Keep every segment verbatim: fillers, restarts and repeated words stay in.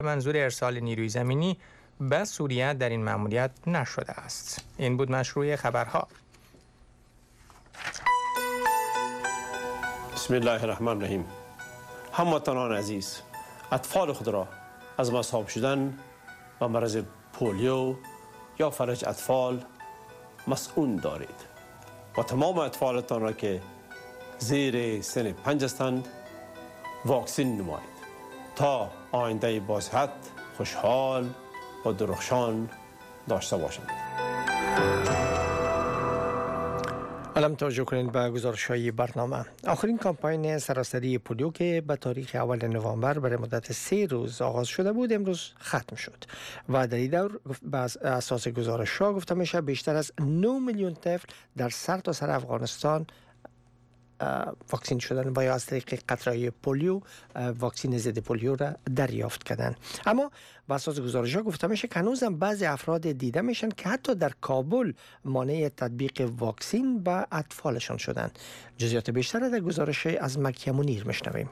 منظور ارسال نیروی زمینی به سوریه در این مأموریت نشده است. این بود مشروع خبرها. بسم الله الرحمن الرحیم. هموطنان عزیز، اطفال خود را از مصاب شدن و مرض پولیو یا فلج اطفال مسئول دارید و تمام اطفالتان را که زیر سن پنج هستند واکسین نمایید تا آینده با صحت، خوشحال و درخشان داشته باشند. الان توجه کنید به گزارش‌های برنامه. آخرین کمپاین سراسری پولیو که به تاریخ اول نوامبر برای مدت سه روز آغاز شده بود امروز ختم شد و در این دور به اساس گزارش‌ها گفته میشه بیشتر از نه میلیون طفل در سرتاسر سر افغانستان واکسین شدن و یا از طریق قطره‌های پولیو واکسین ضد پولیو را دریافت کردن. اما بر اساس گزارش‌ها گفته میشه که هنوزم بعضی افراد دیده میشن که حتی در کابل مانع تطبیق واکسین به اطفالشان شدن. جزئیات بیشتر در گزارش از مکیه منیر میشنویم.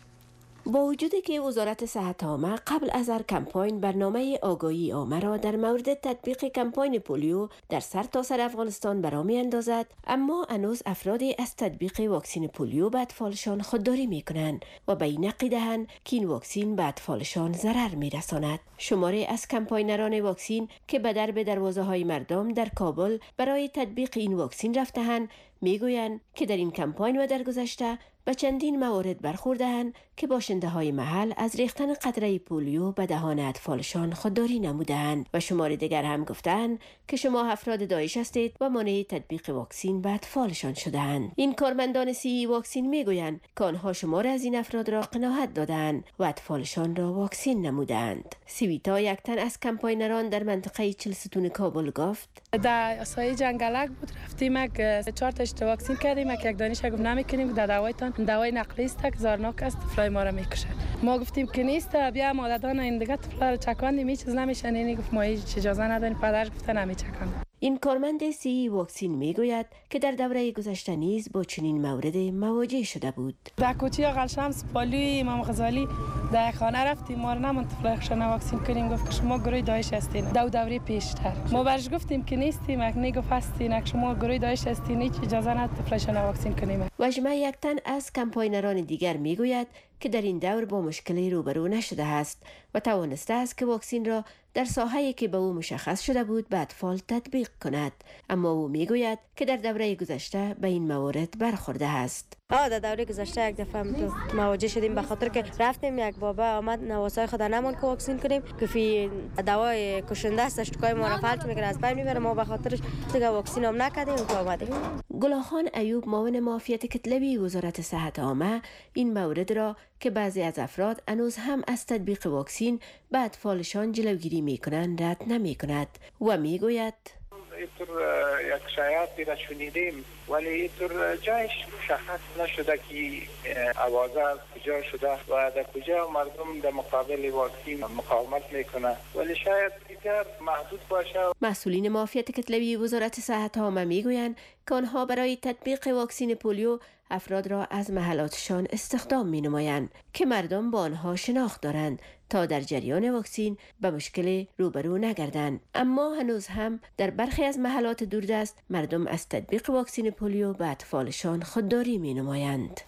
با وجودی که وزارت صحت عامه قبل از هر کمپاین برنامه آگاهی عامه را در مورد تطبیق کمپاین پولیو در سرتاسر افغانستان برا می اندازد، اما هنوز افرادی از تطبیق واکسین پولیو به اطفالشان خودداری می کنند و به این عقیده‌اند که این واکسین به اطفالشان ضرر می رساند. شماری از کمپاینران واکسین که به درب دروازه های مردم در کابل برای تطبیق این واکسین رفته‌اند میگویند که در این کمپاین و در گذشته به چندین موارد برخورده‌اند که باشنده های محل از ریختن قطره پولیو به دهان اطفالشان خودداری نموده‌اند و شمار دیگر هم گفتند که شما افراد داعش هستید و مانع تطبیق واکسین به اطفالشان شده‌اند. این کارمندان سی ای واکسین میگویند که آنها شمار از این افراد را قناعت دادند و اطفالشان را واکسین نمودند. سیویتا یک تن از کمپاینران در منطقه چلستون کابل گفت: در سایه جنگلک بود، رفتیم یک چهار تا اشت واکسین کردیم، یک دانش گفت نمیکنیم، در دوایتان دوای نقلی است که زارناک است، طفلای ما را میکشه. ما گفتیم که نیست، بیا مادران این دیگه طفلا رو چکاندیم، هیچ چیز نمیشه. اینی گفت ما هیچ اجازه نداریم، پدرش گفته نمیچکاند. این کارمند سی ای واکسین میگوید که در دوره گذشته نیز با چنین مورد مواجه شده بود. در کوچه آقلشمس پالوی امام غزالی در خانه رفتیم، ما رو نموند طفلایشان واکسین کنیم، گفت که شما گروه داعش هستین. دو دوره پیشتر ما برش گفتیم که نیستیم، یک گفت هستین، که شما گروه داعش هستین، هیچ اجازه ندارید طفلایشان واکسین کنیم. وجمه یک تن از کمپاینران دیگر میگوید که در این دور با مشکلی روبرو نشده است و توانسته است که واکسین را در ساحه‌ای که به او مشخص شده بود به اطفال تطبیق کند، اما او میگوید که در دوره گذشته به این موارد برخورده است. آه در دوره گذشته یک دفعه مواجه شدیم به خاطر که رفتیم یک بابا آمد نواسای خود نمون که واکسین کنیم که فی دوای کشنده است، اشتکای ما را فلج میکنه، از بین میبره، ما به خاطرش دیگه واکسین هم نکردیم و اومدیم. گلاخان ایوب معاون معافیت کتلوی وزارت صحت عامه این مورد را که بعضی از افراد هنوز هم از تطبیق واکسین به اطفالشان جلوگیری میکنند رد نمیکند و میگوید اینطور یک شایعاتی را شنیدیم ولی اینطور جایش مشخص نشده که آوازه از کجا شده و در کجا مردم در مقابل واکسین مقاومت میکنه، ولی شاید دیگر محدود باشه. مسئولین معافیت کتلوی وزارت صحت عامه میگویند که آنها برای تطبیق واکسین پولیو افراد را از محلاتشان استخدام می نمایند که مردم با آنها شناخت دارند تا در جریان واکسین به مشکل روبرو نگردند. اما هنوز هم در برخی از محلات دوردست مردم از تطبیق واکسین پولیو به اطفالشان خودداری می نمایند.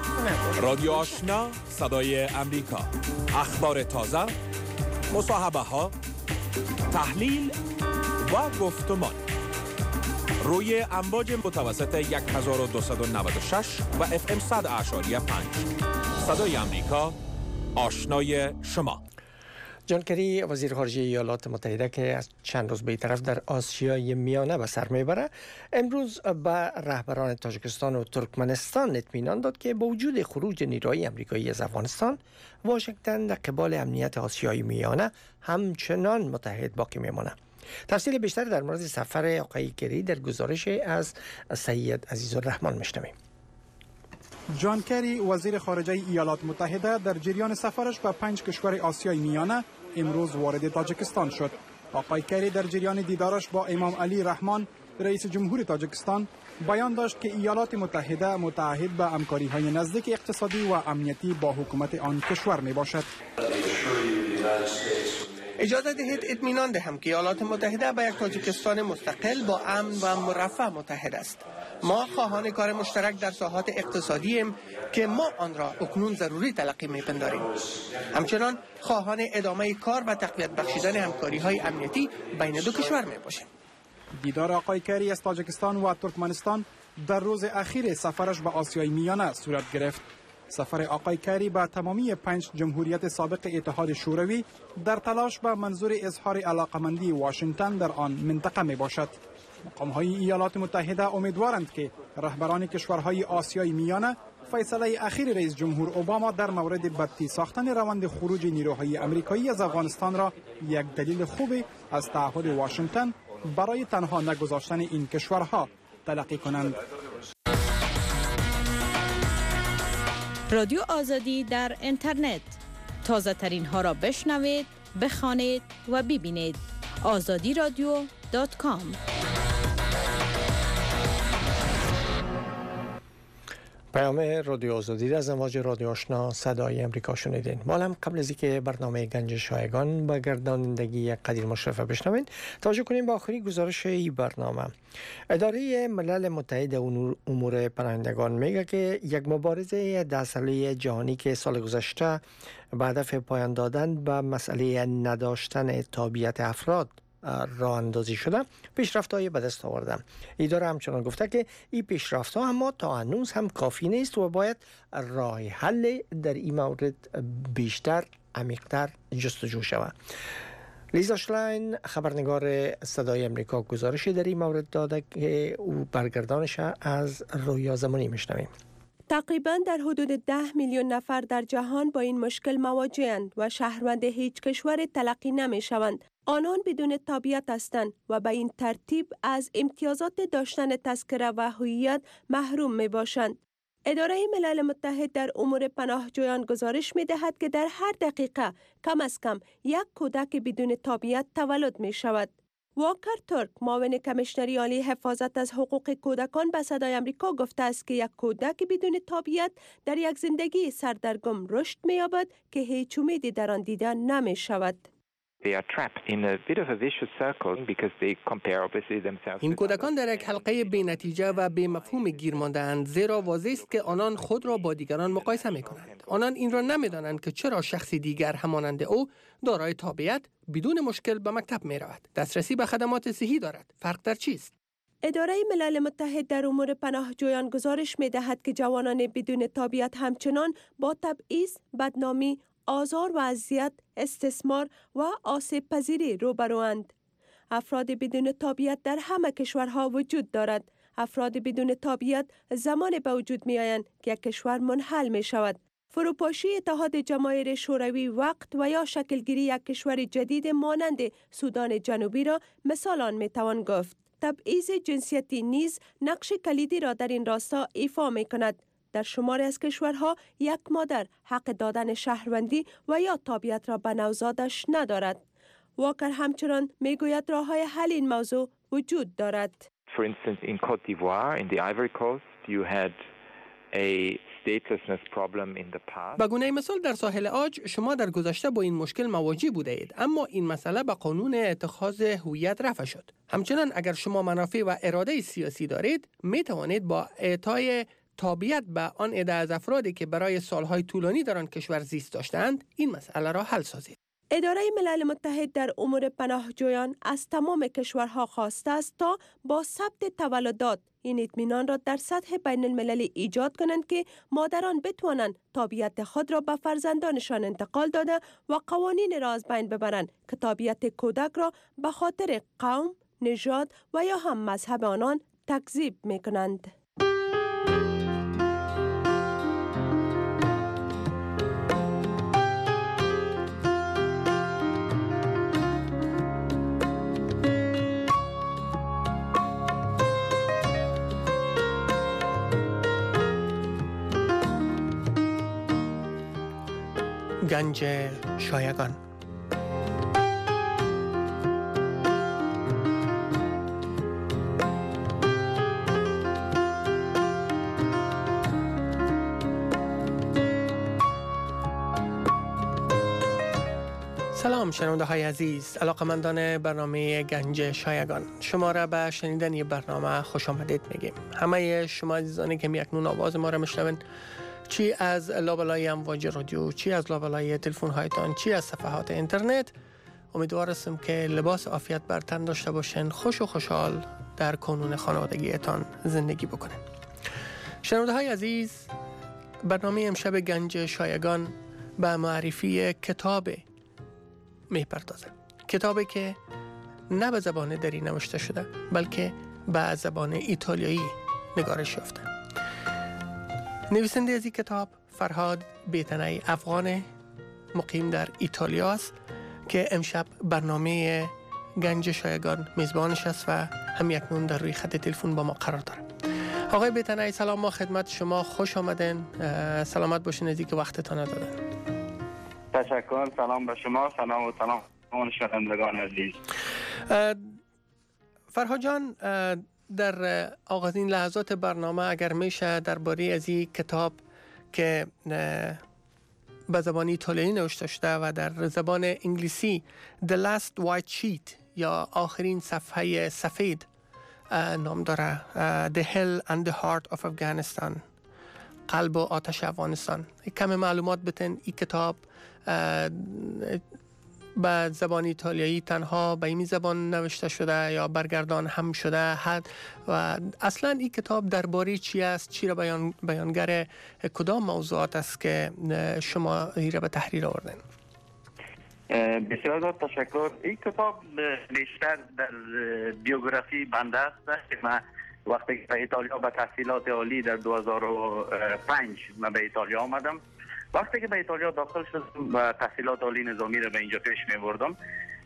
رادیو آشنا، صدای امریکا، اخبار تازه، مصاحبه ها، تحلیل و گفتمان روی امواج متوسط هزار و دویست و نود و شش و اف ام صد اعشاری پنج. صدای امریکا، آشنای شما. جان کری وزیر خارجه ایالات متحده که از چند روز به طرف در آسیای میانه به سر میبره، امروز به رهبران تاجیکستان و ترکمنستان اطمینان داد که با وجود خروج نیروهای آمریکایی از افغانستان، واشنگتن در قبال امنیت آسیای میانه همچنان متحد باقی میمونه. تفصیل بیشتر در مورد سفر آقای کری در گزارش از سید عزیزالرحمن میشنویم. جان کری وزیر خارجه ایالات متحده در جریان سفرش به پنج کشور آسیای میانه امروز وارد تاجیکستان شد. آقای کری در جریان دیدارش با امام علی رحمان رئیس جمهور تاجیکستان بیان داشت که ایالات متحده متعهد به همکاری‌های نزدیک اقتصادی و امنیتی با حکومت آن کشور می باشد. اجازه دهید اطمینان دهم که ایالات متحده به یک تاجیکستان مستقل با امن و مرفه متحد است. ما خواهان کار مشترک در ساحات اقتصادی ایم که ما آن را اکنون ضروری تلقی می‌پنداریم. همچنان خواهان ادامه کار و تقویت بخشیدن همکاری‌های امنیتی بین دو کشور می‌باشیم. دیدار آقای کری از تاجیکستان و ترکمنستان در روز اخیر سفرش به آسیای میانه صورت گرفت. سفر آقای کری به تمامی پنج جمهوریت سابق اتحاد شوروی در تلاش به منظور اظهار علاقمندی واشنگتن در آن منطقه می باشد. مقام‌های ایالات متحده امیدوارند که رهبران کشورهای آسیای میانه فیصله اخیر رئیس جمهور اوباما در مورد بدتی ساختن روند خروج نیروهای آمریکایی از افغانستان را یک دلیل خوبی از تعهد واشنگتن برای تنها نگذاشتن این کشورها تلقی کنند. رادیو آزادی در اینترنت، تازه ترین ها را بشنوید، بخوانید و ببینید. آزادی رادیو دات کام. پیام رادیو آزادی از امواج رادیو آشنا صدای امریکا شنیدین. ما هم قبل از اینکه برنامه گنج شایگان با گردانندگی قدیر مشرفه بشنوین، توجه کنیم با آخرین گزارش این برنامه. اداره ملل متحد امور پناهندگان میگه که یک مبارزه ده ساله جهانی که سال گذشته به هدف پایان دادن به مسئله نداشتن تابعیت افراد راه اندازی شده پیشرفت‌های به دست آورده. اداره همچنان گفته که این پیشرفت‌ها اما تا هنوز هم کافی نیست و باید راه حل در این مورد بیشتر عمیق‌تر جستجو شود. لیزا شلاین خبرنگار صدای امریکا گزارشی در این مورد داده که او برگردانش از رویا زمانی میشنویم. تقریباً در حدود ده میلیون نفر در جهان با این مشکل مواجه‌اند و شهروند هیچ کشور تلقی نمی‌شوند. آنان بدون تابعیت هستند و به این ترتیب از امتیازات داشتن تذکره و هویت محروم می باشند. اداره ملل متحد در امور پناهجویان گزارش می دهد که در هر دقیقه کم از کم یک کودک بدون تابعیت تولد می شود. واکر ترک، معاون کمیشنری عالی حفاظت از حقوق کودکان به صدای آمریکا گفته است که یک کودک بدون تابعیت در یک زندگی سردرگم رشد می یابد که هیچ امیدی در آن دیده نمی شود. این کودکان در یک حلقه بی نتیجه و بی مفهوم گیر مانده‌اند، زیرا واضح است که آنان خود را با دیگران مقایسه می کنند. آنان این را نمی دانند که چرا شخصی دیگر همانند او دارای تابعیت بدون مشکل به مکتب می رود، دسترسی به خدمات صحی دارد. فرق در چیست؟ اداره ملل متحد در امور پناهجویان گزارش می دهد که جوانان بدون تابعیت همچنان با تبعیض، بدنامی، آزار و اذیت، استثمار و آسیب پذیری روبروند. افراد بدون تابعیت در همه کشورها وجود دارد. افراد بدون تابعیت زمان به وجود می آیند که یک کشور منحل می شود. فروپاشی اتحاد جماهیر شوروی وقت و یا شکلگیری یک کشور جدید مانند سودان جنوبی را مثال آن می توان گفت. تبعیض جنسیتی نیز نقش کلیدی را در این راستا ایفا می کند. در شماری از کشورها یک مادر حق دادن شهروندی و یا تابعیت را به نوزادش ندارد. واکر همچنان میگوید راه‌های حل این موضوع وجود دارد. For instance, in Côte d'Ivoire, in the Ivory Coast, you had a statelessness problem in the past. به گونه مثال در ساحل عاج شما در گذشته با این مشکل مواجه بوده اید، اما این مسئله به قانون اتخاذ هویت رفع شد. همچنان اگر شما منافع و اراده سیاسی دارید، می توانید با اعطای تابعیت به آن عده از افرادی که برای سالهای طولانی در آن کشور زیست داشتند این مسئله را حل سازید. اداره ملل متحد در امور پناهجویان از تمام کشورها خواسته است تا با ثبت تولدات این اطمینان را در سطح بین المللی ایجاد کنند که مادران بتوانند تابعیت خود را به فرزندانشان انتقال داده و قوانین را از بین ببرند که تابعیت کودک را به خاطر قوم، نژاد و یا هم مذهب آنان تکذیب می کنند. گنج شایگان. سلام شنونده های عزیز، علاقمندان برنامه گنج شایگان، شما را به شنیدن این برنامه خوش آمدید میگیم. همه شما عزیزانی که میکنون آواز ما را میشنوین، چی از لابلای امواج رادیو، چی از لابلای تلفن هایتان، چی از صفحات اینترنت، امیدوار هستم که لباس عافیت بر تن داشته باشین، خوش و خوشحال در کانون خانوادگیتان زندگی بکنین. شنونده های عزیز، برنامه امشب گنج شایگان به معرفی کتاب میپردازه. کتابی که نه به زبان دری نوشته شده بلکه به زبان ایتالیایی نگارش یافته. نویسنده از این کتاب فرهاد بیتنی افغان مقیم در ایتالیا است که امشب برنامه گنج شایگان میزبانش است و هم اکنون در روی خط تلفن با ما قرار داره. آقای بیتنی سلام، ما خدمت شما خوش آمدین. سلامت باشین از اینکه وقتتان دادن. تشکر. سلام به شما، سلام و سلام شنوندگان عزیز. فرهاد جان، در آغازین لحظات برنامه اگر میشه درباره از این کتاب که به زبان ایتالیایی نوشته شده و در زبان انگلیسی The Last White Sheet یا آخرین صفحه سفید نام داره، The Hell and the Heart of Afghanistan، قلب و آتش افغانستان. کم معلومات بتن این کتاب به زبان ایتالیایی تنها به این زبان نوشته شده یا برگردان هم شده حد و اصلا این کتاب درباره چی است، چی را بیان بیانگر کدام موضوعات است که شما این را به تحریر آوردین؟ بسیار زیاد تشکر. این کتاب بیشتر در بیوگرافی بنده است که من وقتی به ایتالیا به تحصیلات عالی در دو هزار و پنج من به ایتالیا آمدم. وقتی که به ایتالیا داخل شدم و تحصیلات عالی نظامی را به اینجا پیش می بردم،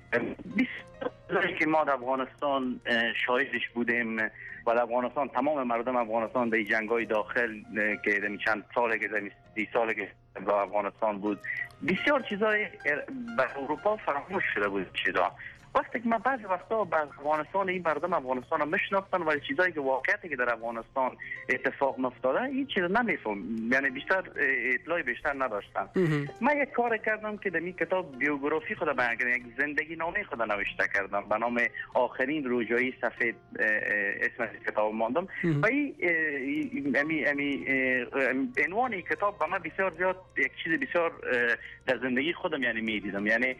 بیشتر که ما در افغانستان شاهدش بودیم و در افغانستان تمام مردم افغانستان به جنگ‌های داخل که چند ساله که سی ساله که در افغانستان بود، بسیار چیزای به اروپا فراموش شده بود. چیزا وقتی که من بعضی وقتا به افغانستان این مردم افغانستان رو میشناختن ولی چیزایی که واقعیتی که در افغانستان اتفاق نفتاده این چیز نمیفهم، یعنی بیشتر اطلاعی بیشتر نداشتم. من یک کار کردم که در این کتاب بیوگرافی خود بیان، یک زندگی نامه خود نوشته کردم به نام آخرین رویایی سفید، اسم از کتاب ماندم و این امی امی عنوان این کتاب به من بسیار زیاد یک چیز بسیار در زندگی خودم یعنی میدیدم، یعنی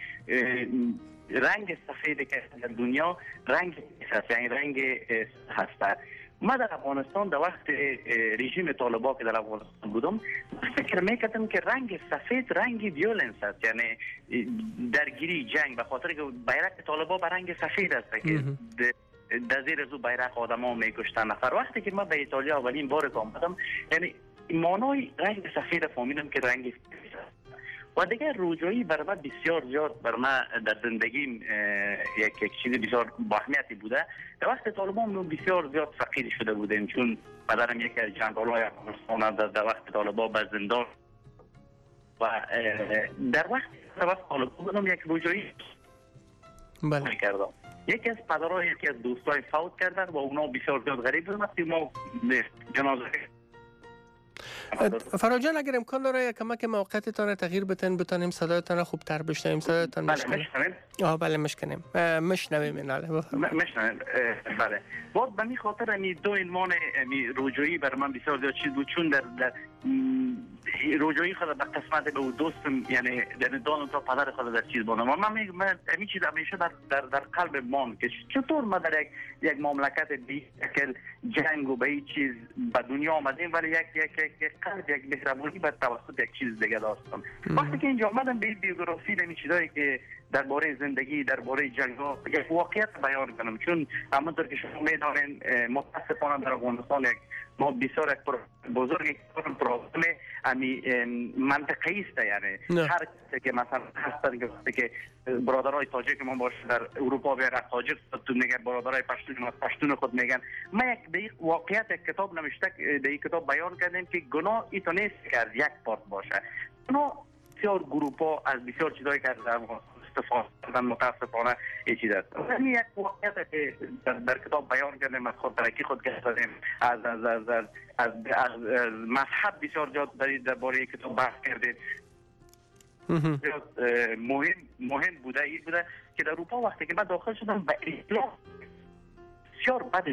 رنگ سفید که در دنیا رنگ هست، یعنی رنگ هست. ما در افغانستان در وقت رژیم طالبان که در افغانستان بودم فکر میکردم که رنگ سفید رنگ ویولنس است، یعنی درگیری جنگ، به خاطر که بیرق طالبان به رنگ سفید است که در زیر از بیرق آدما میکشتن نفر. وقتی که ما به ایتالیا اولین بار آمدم یعنی مانای رنگ سفید فهمیدم که رنگ و دیگر روجایی بر من بسیار زیاد بر من در زندگیم یک یک چیز بسیار با اهمیتی بوده. در وقت طالبان بسیار زیاد فقیر شده بودیم چون پدرم یکی از جنرال‌های افغانستان در, در وقت طالبان به زندان و در وقت در وقت طالبان بودم یک روجایی بله کردم. یکی از پدرها یکی از دوستای فوت کردن و اونا بسیار زیاد غریب بودن. وقتی ما جنازه فرهاد جان اگر امکان داره کمک موقعیتتان تغییر بتن بتونیم صدایتان خوب تر بشنویم. صدایتان بله مشکنیم. آه بله مشکنیم مشنویم بله مشنویم بله. بعد به می خاطر امی دو عنوان امی روجایی بر من بسیار زیاد چیز بود چون در, در روجایی خود به قسمت به دوستم یعنی در دان تا پدر خود در چیز بودم. من میگم من امی چیز همیشه در در در قلب مان که چطور ما در یک یک مملکت بی شکل جنگ و به این چیز به دنیا آمدیم ولی یک یک یک قلب یک مهربانی به توسط یک چیز دیگه داشتم. وقتی که اینجا آمدم به بیوگرافی نمی چیزایی که درباره زندگی درباره جنگ‌ها یک واقعیت بیان کنم چون همونطور که شما می‌دانید متأسفانه در افغانستان یک ما بسیار یک بزرگ پروبلم امی منطقه‌ای است، یعنی هر کسی که مثلا هستن که برادرای تاجیک ما باشه در اروپا بیان تاجیک تو میگن برادرای پشتون ما پشتون خود میگن. ما یک به واقعیت یک کتاب نوشته در این کتاب بیان کردیم که گناه ایتو نیست که از یک پارت باشه، گناه بسیار گروپا از بسیار چیزایی که در استفاده متاسفانه این چیز است. این یک واقعیت که در, در کتاب بیان کردیم از خود درکی خود کردیم از از از از, از, از, از مذهب بسیار زیاد در درباره کتاب بحث کردیم. مهم مهم بوده این بوده که در اروپا وقتی که من داخل شدم به اسلام بسیار بد.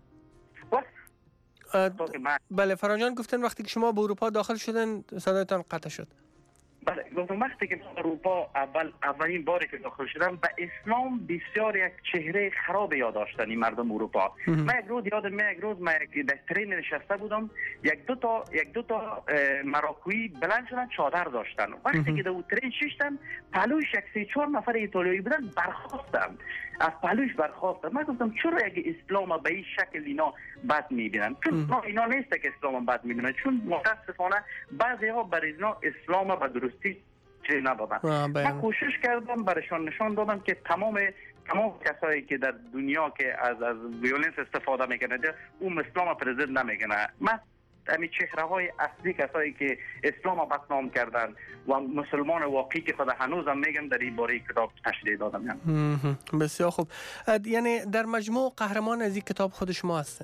بله فرهاد جان گفتن وقتی که شما به اروپا داخل شدن صدایتان قطع شد. بله گفتم وقتی که اروپا اول اولین باری که داخل شدم به اسلام بسیار یک چهره خراب یاد داشتن این مردم اروپا. من یک روز یادم من یک روز من در ترین نشسته بودم، یک دو تا یک دو تا مراکویی بلند شدن چادر داشتن. وقتی که در ترین ششتم پلوش یک سه چهار نفر ایتالیایی بودن برخاستم. از پلوش برخاستم. من گفتم چرا یک اسلام به این شکل اینا بد میبینن؟ چون اینا نیست که اسلام بد میبینن، چون متاسفانه بعضی‌ها بر اینا اسلام به درستی چه نبودن. من کوشش کردم برشان نشان دادم که تمام تمام کسایی که در دنیا که از از ویولنس استفاده میکنه اون اسلام پرزنت نمیکنه. من همین چهره های اصلی کسایی که اسلام بدنام کردن و مسلمان واقعی که خود هنوزم میگم در این باره کتاب تشریح دادم. بسیار خوب. یعنی در مجموع قهرمان از این کتاب خود شما هستن؟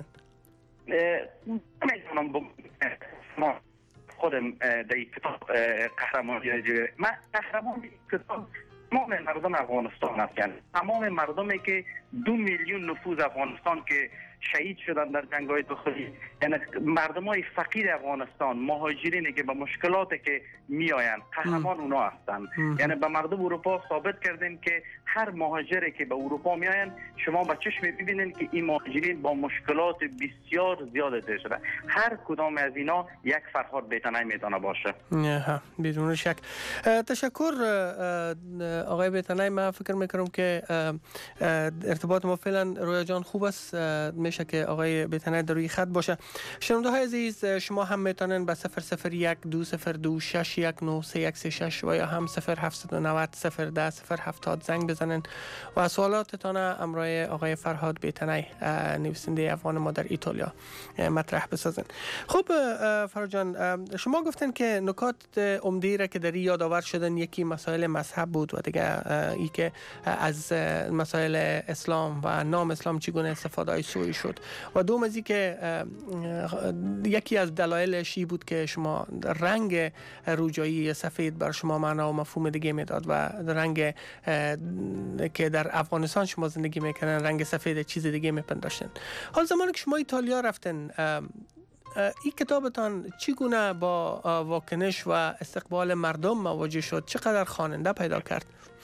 نمیدونم خودم در این کتاب قهرمانی من قهرمان کتاب تمام مردم افغانستان هستند. تمام مردمی که دو میلیون نفوذ افغانستان که شهید شدن در جنگ‌های داخلی، یعنی مردمای فقیر افغانستان، مهاجرینی که با مشکلاتی که میآیند قهرمان اونا هستند. یعنی به مردم اروپا ثابت کردیم که هر مهاجری که به اروپا میآیند شما با چشم ببینید که این مهاجرین با مشکلات بسیار زیاد در شده. هر کدام از اینا یک فرهاد بیتنی میتونه باشه. نه بدون شک. تشکر آقای بیتنی. من فکر میکنم که ارتباط ما فعلا رویا جان خوب است. میشه که آقای بیتنی در روی خط باشه. شنونده های عزیز شما هم میتونن به صفر صفر یک دو صفر دو شش یک نه سه یک سه شش و یا هم صفر هفت نه صفر صفر ده صفر هفتاد زنگ بزنن و سوالاتتان امرای آقای فرهاد بیتنی نویسنده افغان ما در ایتالیا مطرح بسازن. خب فرهاد جان شما گفتن که نکات عمده را که در یادآور شدن یکی مسائل مذهب بود و دیگه ای که از مسائل اسلام و نام اسلام چگونه استفاده های سوی شد و دوم از این که یکی از دلایلش بود که شما رنگ روجایی سفید بر شما معنا و مفهوم دیگه میداد و رنگ که در افغانستان شما زندگی میکنن رنگ سفید چیز دیگه میپنداشتن. حال زمانی که شما ایتالیا رفتن این کتابتان چگونه با واکنش و استقبال مردم مواجه شد؟ چقدر خواننده پیدا کرد؟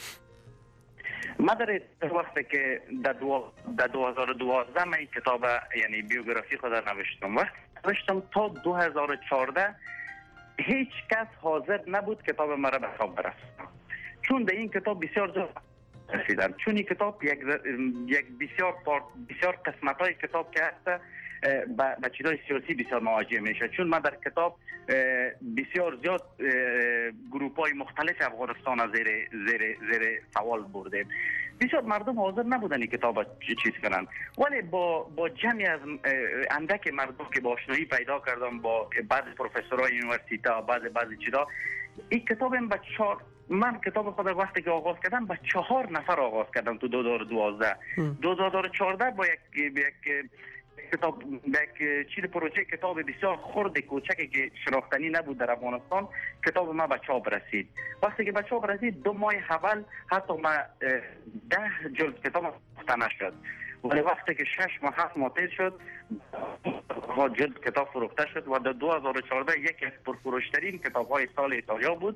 من در وقتی که در دو هزار و دوازده من این کتاب یعنی بیوگرافی خود نوشتم و نوشتم تا دو هزار و چهارده هیچ کس حاضر نبود کتاب مرا به خواب برساند، چون در این کتاب بسیار زود رسیدم. چون این کتاب یک یک بسیار بسیار قسمت های کتاب که هست با چیزای سیاسی بسیار مواجه میشه. چون من در کتاب بسیار زیاد گروپ های مختلف افغانستان از زیر زیر زیر سوال بردیم. بسیار مردم حاضر نبودن این کتاب چیز کنن، ولی با با جمعی از اندک مردم که با آشنایی پیدا کردم با بعضی پروفسورای یونیورسیته بعضی بعضی چیزا این کتاب با چهار من کتاب خود وقتی که آغاز کردم با چهار نفر آغاز کردم تو دو هزار و دوازده. دو هزار و چهارده با یک یک کتاب یک چیز پروژه کتاب بسیار خرد کوچکی که شناختنی نبود در افغانستان کتاب ما به چاپ رسید. وقتی که به چاپ رسید دو ماه اول حتی ما ده جلد کتاب فروخته نشد، ولی وقتی که شش ماه هفت ماه تیر شد جلد کتاب فروخته شد و در دو هزار و چهارده یکی از پرفروشترین کتاب های سال ایتالیا بود.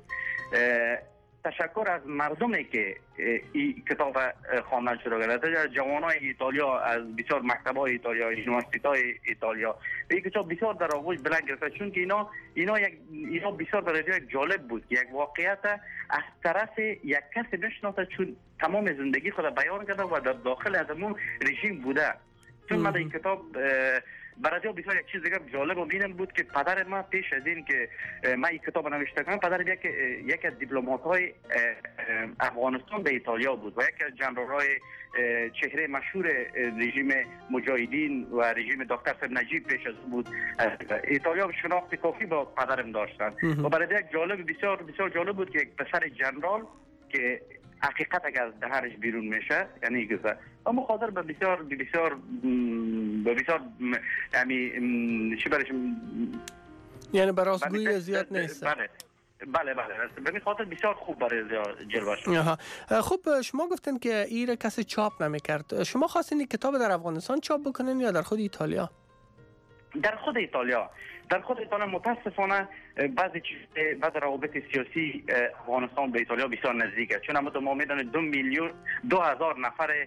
تشکر از مردمی که این کتاب خواندن شروع کردند، جوانای ایتالیا از بسیار مکتب‌های ایتالیا، یونیورسیت‌های ایتالیا. این کتاب بسیار در آغوش بلند گرفت، چون که اینا اینا یک اینا بسیار درجه جالب بود که یک واقعیت از طرف یک کسی بشناسه، چون تمام زندگی خود بیان کرده و در داخل از اون رژیم بوده. چون من این کتاب برای بسیار یک چیز دیگه جالب و بینم بود که پدر ما پیش از این که من این کتاب نوشته کنم، پدر یک یک از دیپلمات‌های افغانستان به ایتالیا بود و یک از جنرال‌های چهره مشهور رژیم مجاهدین و رژیم دکتر صاحب نجیب پیش از بود. ایتالیا شناخت کافی با پدرم داشتن و برای یک جالب بسیار بسیار جالب بود که یک پسر جنرال که حقیقت اگر از دهنش بیرون میشه یعنی گذر اما خاطر به بسیار بسیار به بسیار یعنی چی برش یعنی به راستگویی زیاد نیست. بله بله بله به این خاطر بسیار خوب برای جلوه شد. خب شما گفتن که ایره کسی چاپ نمیکرد. شما خواستین کتاب در افغانستان چاپ بکنین یا در خود ایتالیا؟ در خود ایتالیا. در خود ایتالیا متاسفانه بعضی بعض روابط سیاسی افغانستان به ایتالیا بسیار نزدیکه، چون هم ما میدونیم دو میلیون دو هزار نفر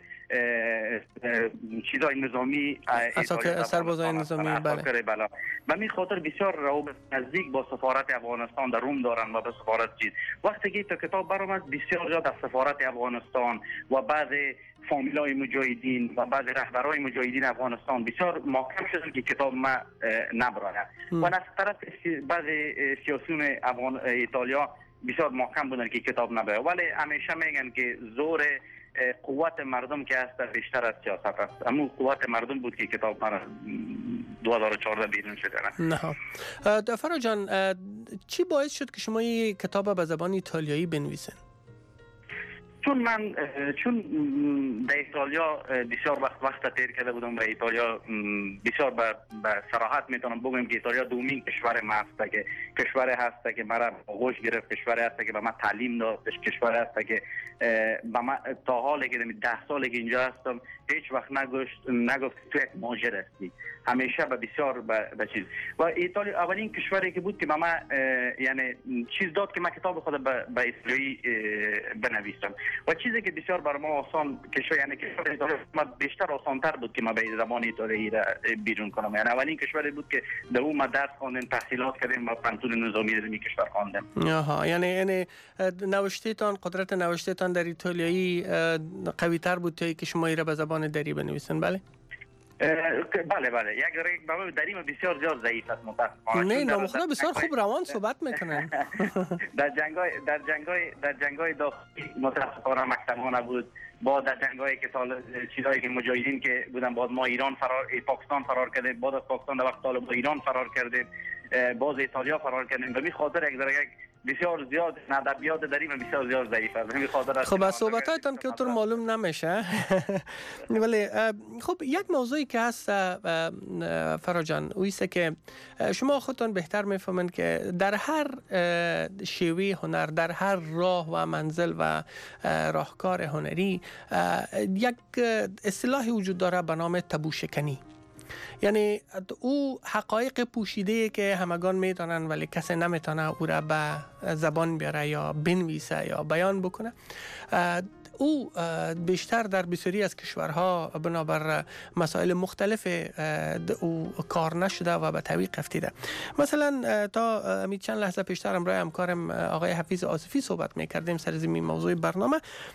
چیزای نظامی ایتالیا سربازای نظامی بله بله و می خاطر بسیار روابط نزدیک با سفارت افغانستان در روم دارن و به سفارت چیز. وقتی که تا کتاب برآمد بسیار زیاد از سفارت افغانستان و بعض فامیلای مجاهدین و بعض رهبرای مجاهدین افغانستان بسیار محکم شدن که کتاب ما نبراید و از طرف بعض سیاسیون افغان ایتالیا بسیار محکم بودن که کتاب نبراید، ولی همیشه میگن که زور قوت مردم که هست بیشتر از سیاست است. اما قوت مردم بود که کتاب من دو هزار و چهارده بیرون شده. نه فرا جان، چی باعث شد که شما این کتاب به زبان ایتالیایی بنویسین؟ چون من چون در ایتالیا بسیار وقت وقت تیر کرده بودم و ایتالیا بسیار به صراحت میتونم بگم که ایتالیا دومین کشور ما هست که کشور هست که مرا آغوش گرفت، کشور هست که به من تعلیم داد، کشور هست که به من تا حالی که ده سالی که اینجا هستم هیچ وقت نگفت نگفت تو یک مهاجر هستی، همیشه به بسیار به چیز. و ایتالیا اولین کشوری که بود که من یعنی چیز داد که من کتاب خود به ایتالیایی بنویسم و چیزی که بسیار برای ما آسان کشور یعنی کشور ایتالیا ما بیشتر آسان‌تر بود که ما به زبان ایتالیایی را بیرون کنم. یعنی اولین کشوری بود که در اون ما درس خواندیم، تحصیلات کردیم و پانتون نظامی در این کشور خواندیم. آها، یعنی یعنی نوشته‌تان قدرت نوشته‌تان در ایتالیایی قوی‌تر بود تا اینکه شما را به زبان دری بنویسین. بله بله بله یک یک دریم بسیار زیاد ضعیف است متاسفانه. نه نامخدا بسیار خوب روان صحبت میکنن. در جنگای در جنگای در جنگای داخلی متاسفانه مکتبانه بود. با در جنگایی که سال چیزایی که مجاهدین که بودن بعد ما ایران فرار پاکستان فرار کردیم، بعد از پاکستان در وقت طالب ایران فرار کردیم، باز ایتالیا فرار کردیم. به خاطر یک درجه بسیار زیاد ادبیات داریم و بسیار زیاد ضعیف است. همین خاطر خب از صحبتاتون که اونطور معلوم نمیشه. ولی خب یک موضوعی که هست فرا جان اویسته که شما خودتون بهتر میفهمین که در هر شیوه هنر، در هر راه و منزل و راهکار هنری یک اصطلاحی وجود داره به نام تابو شکنی. یعنی او حقایق پوشیده که همگان میدانن ولی کسی نمیتونه او را به زبان بیاره یا بنویسه یا بیان بکنه. او بیشتر در بسیاری از کشورها بنابر مسائل مختلف او کار نشده و به تعویق افتیده. مثلا تا امید چند لحظه پیشتر امروز همکارم آقای حفیظ آصفی صحبت میکردیم سر زمین موضوع برنامه.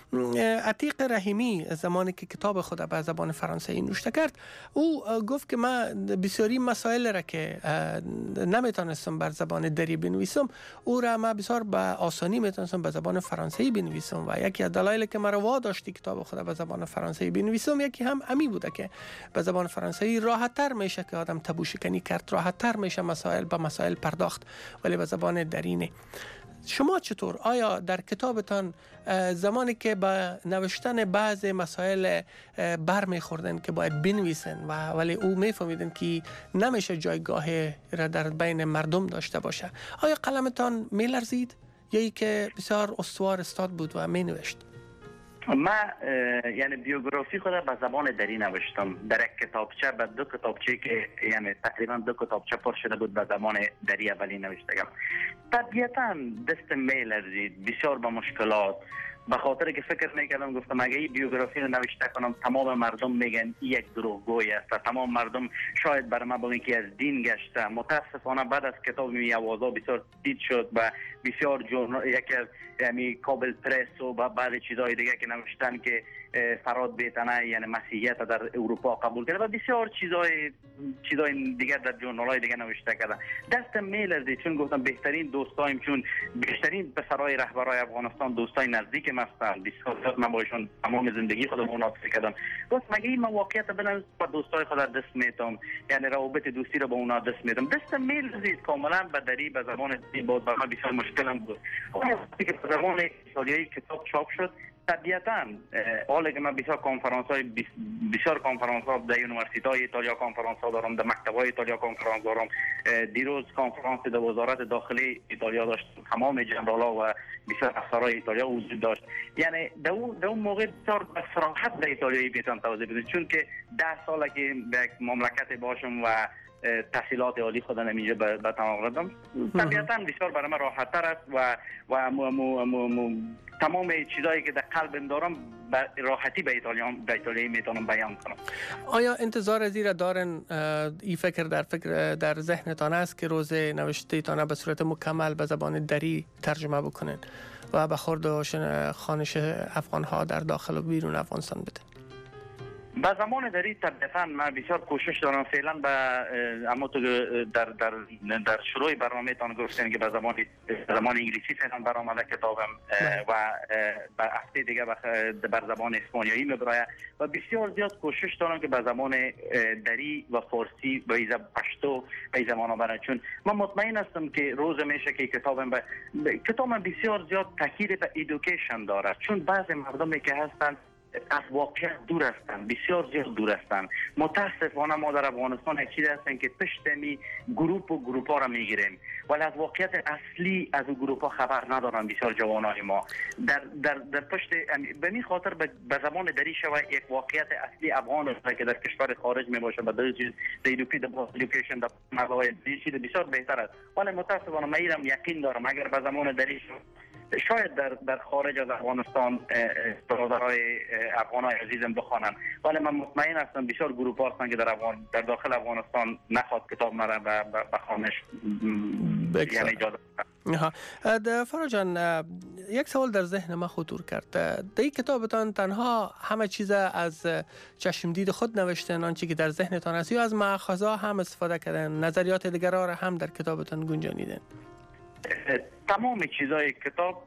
عتیق رحیمی زمانی که کتاب خود به زبان فرانسوی نوشته کرد، او گفت که من بسیاری مسائل را که نمیتونستم بر زبان دری بنویسم او را من بسیار به آسانی میتونستم به زبان فرانسوی بنویسم و یکی از دلایلی که مرا واداشتی کتاب خود به زبان فرانسوی بنویسم یکی هم امی بوده که به زبان فرانسوی راحت تر میشه که آدم تابو شکنی کرد، راحت تر میشه مسائل به مسائل پرداخت، ولی به زبان درینه. شما چطور؟ آیا در کتابتان زمانی که به نوشتن بعض مسائل بر میخوردن که باید بنویسن و ولی او میفهمیدن که نمیشه جایگاه را در بین مردم داشته باشه، آیا قلمتان میلرزید یا ای که بسیار استوار استاد بود و مینوشت؟ ما یعنی بیوگرافی خود به زبان دری نوشتم در یک کتابچه، به دو کتابچه که یعنی تقریبا دو کتابچه پر شده بود به زبان دری اولی نوشتم. طبیعتا دست میلرزید، بسیار با مشکلات، به خاطر که فکر میکردم گفتم اگه این بیوگرافی رو نوشته کنم تمام مردم میگن این یک دروغگوی است، تمام مردم شاید برای من بگن که از دین گشته. متاسفانه بعد از کتاب می آوازا بسیار دید شد و بسیار جورنال یک یعنی کابل پرس و بعضی چیزهای دیگه که نوشتن که فراد بیتنه یعنی مسیحیت در اروپا قبول کرده و بسیار چیزهای چیزهای دیگه در جورنال‌های دیگه نوشته کردن. دست میلرزید چون گفتم بهترین دوستایم، چون بیشترین پسرای رهبرای افغانستان دوستای نزدیکم هستن، بسیار زیاد من باشون تمام زندگی خودم مناقشه کردم. گفتم مگه این واقعیت بنویسم با دوستای خود دست میتم، یعنی روابط دوستی رو با اونا دست میدم. دست میلرزید کاملا به دری به زبان دری بود، برام بسیار مشکلم بود. وقتی که به زبان ایتالیایی کتاب چاپ شد طبیعتاً حالا که من بسیار کنفرانس های بسیار کنفرانس ها در یونیورسیته های ایتالیا کنفرانس ها دارم، در مکتب های ایتالیا کنفرانس دارم. دیروز کنفرانس در وزارت داخلی ایتالیا داشت، تمام جنرال ها و بسیار افسرهای ایتالیا وجود داشت. یعنی در اون در اون موقع بسیار به صراحت در ایتالیایی میتونم توضیح بدم، چون که ده ساله که به یک مملکت باشم و تحصیلات عالی خود نمیشه به تمام رساندم، طبیعتاً بسیار برای من راحت تر است و و مو مو مو مو تمام چیزایی که در قلبم دارم به راحتی به ایتالیا به ایتالیایی میتونم بیان کنم. آیا انتظار زیر دارن این فکر در فکر در ذهنتان است که روز نوشته تان به صورت مکمل به زبان دری ترجمه بکنین و به خورد خوانش افغان ها در داخل و بیرون افغانستان بدین؟ به زمان دری طبیعتاً من بسیار کوشش دارم. فعلا به اما تو در در در شروع برنامه تان گفتین که به زمان زمان انگلیسی فعلا برآمده کتابم و به هفته دیگه بر زبان اسپانیایی میبره و بسیار زیاد کوشش دارم که به زبان دری و فارسی و ایزه پشتو به زبان برن، چون من مطمئن هستم که روز میشه که کتابم به کتابم بسیار زیاد تاکید به ایدوکیشن داره، چون بعضی مردمی که هستن از واقعیت دور هستند، بسیار زیاد دور هستند. متاسفانه ما در افغانستان یک چیزی هستن که پشت می گروپ و گروپ ها را میگیریم ولی از واقعیت اصلی از اون گروپ ها خبر ندارن بسیار جوانای ما. در در در پشت به می خاطر به زبان دری شوه یک واقعیت اصلی افغان است که در کشور خارج می باشه، به چیز در ایدوپی در ایدوکیشن در مقاله چیز بسیار بهتر است. ولی متاسفانه من ایرم یقین دارم اگر به زبان دری شاید در در خارج از افغانستان برادرای افغانای عزیزم بخوانن، ولی من مطمئن هستم بسیار گروه ها هستن که در افغان در داخل افغانستان نخواد کتاب مرا به بخوانش یعنی اجازه بدن. فرا جان، یک سوال در ذهن ما خطور کرد. در این کتابتان تنها همه چیز از چشمدید خود نوشتن آنچه که در ذهنتان است یا از مأخذها هم استفاده کردن، نظریات دیگران را هم در کتابتان گنجانیدن؟ تمام چیزای کتاب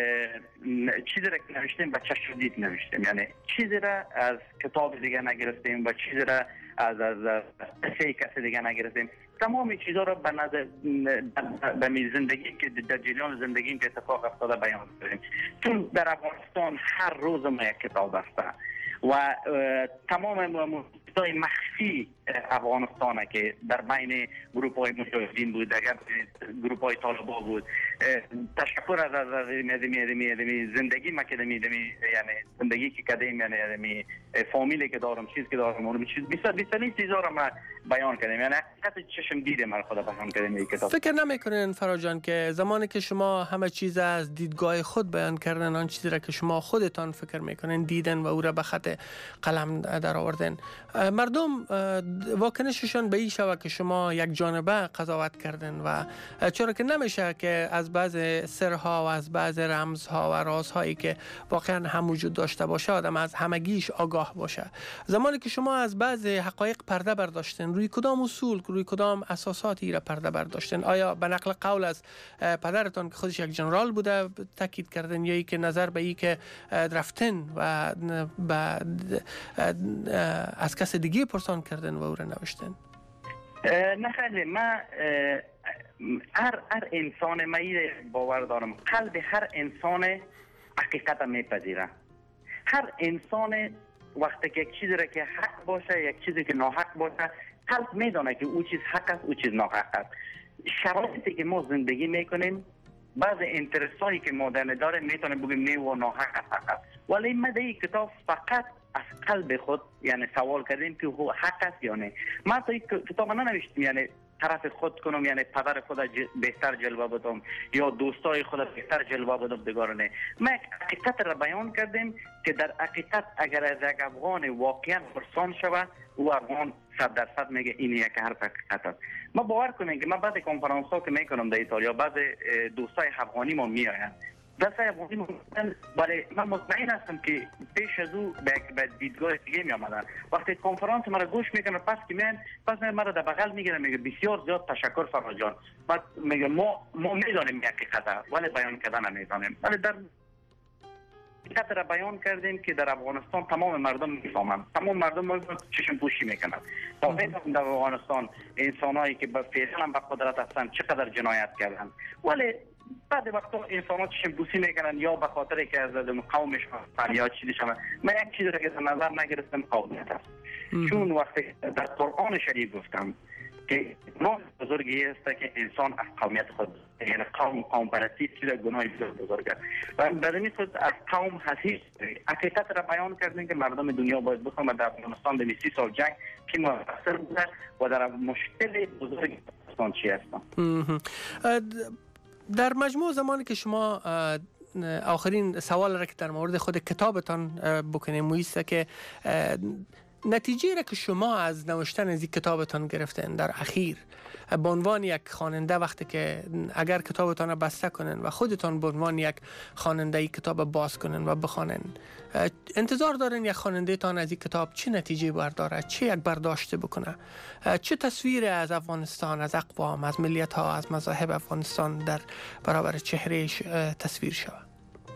چیزی را که نوشتیم به چشم دید نوشتیم، یعنی چیزی را از کتاب دیگه نگرفتیم و چیزی را از از قصه کسی دیگه نگرفتیم. تمام چیزا را به نظر به می زندگی که در جریان زندگی که اتفاق افتاده بیان کردیم، چون در افغانستان هر روز ما یک کتاب است و تمام موضوعات مخفی افغانستان که در بین گروپ های مجاهدین بود، اگر گروپ های طالبان بود. تشکر از از زندگی ما که یعنی زندگی که کردیم، یعنی فامیلی که دارم، چیز که دارم، اون چیز بیشتر بیشتر چیزا رو ما بیان کردیم، یعنی حقیقت چشم دیده من خدا بیان کردیم این کتاب. فکر نمیکنین فرا جان که زمانی که شما همه چیز از دیدگاه خود بیان کردن، آن چیزی را که شما خودتان فکر میکنین دیدن و او را به خط قلم در آوردن، مردم واکنششان به این شوه که شما یک جانبه قضاوت کردن و چرا که نمیشه که از بعض سرها و از بعض رمزها و رازهایی که واقعا هم وجود داشته باشه آدم از همگیش آگاه باشه. زمانی که شما از بعض حقایق پرده برداشتن، روی کدام اصول، روی کدام اساساتی را پرده برداشتن؟ آیا به نقل قول از پدرتان که خودش یک جنرال بوده تاکید کردن، یا ای که نظر به ای که رفتن و از کس دیگه پرسان کردن و او را نوشتن؟ نه خیلی، من هر هر انسان من باور دارم قلب هر انسان حقیقت میپذیره. هر انسان وقتی که یک چیزی را که حق باشه یک چیزی که ناحق باشه قلب میدونه که او چیز حق است او چیز ناحق است. شرایطی که ما زندگی میکنیم، بعض اینترست هایی که ما داریم میتونه بگیم نه و ناحق است، ولی من در این کتاب فقط از قلب خود یعنی سوال کردیم که هو حق است یا نه. من تا این کتاب ننوشتم یعنی طرف خود کنم، یعنی پدر خود بهتر جلوه بدم یا دوستای خود بهتر جلوه بدم دیگرانه. ما حقیقت را بیان کردیم که در حقیقت اگر از یک افغان واقعا پرسان شود او افغان صد درصد میگه این یک حرف حقیقت است. ما باور کنیم که من بعد کنفرانس ها که میکنم در ایتالیا بعد دوستای افغانی ما میآیند دوستای افغانی ما، ولی من مطمئن هستم که پیش از او به دیدگاه دیگه می آمدن. وقتی کنفرانس مرا گوش میکنه پس که میان پس مرا در بغل میگیره میگه بسیار زیاد تشکر فرا جان. بعد میگه ما ما میدانیم حقیقت ولی بیان کردن نمیدانیم. ولی در حقیقت را بیان کردیم که در افغانستان تمام مردم میفهمند، تمام مردم چشم پوشی میکنند. تا در افغانستان انسانایی که به فعلا به قدرت هستند چقدر جنایت کردند، ولی بعد وقتا انسانات شمبوسی میکنن یا به خاطر که از قومش فریاد چیزی شود. من یک چیزی را که در نظر نگرفتم قومیت است. چون وقتی در قرآن شریف گفتم که گناه بزرگی است که انسان از قومیت خود، یعنی قوم قوم پرستی چیز گناه بزرگ است و بدنی خود از قوم حسیس حقیقت را بیان کردن که مردم دنیا باید بفهمند در افغانستان در سی سال جنگ که مؤثر بوده و در مشکل بزرگ افغانستان چی هستند. در مجموع زمانی که شما آخرین سوال را که در مورد خود کتابتان بکنیم مویسته که نتیجه را که شما از نوشتن از این کتابتان گرفتین در اخیر به عنوان یک خواننده، وقتی که اگر کتابتان را بسته کنن و خودتان به عنوان یک خواننده این کتاب باز کنن و بخوانن، انتظار دارین یک خواننده تان از این کتاب چه نتیجه برداره، چه یک برداشت بکنه، چه تصویر از افغانستان، از اقوام، از ملیت ها، از مذاهب افغانستان در برابر چهرهش تصویر شود؟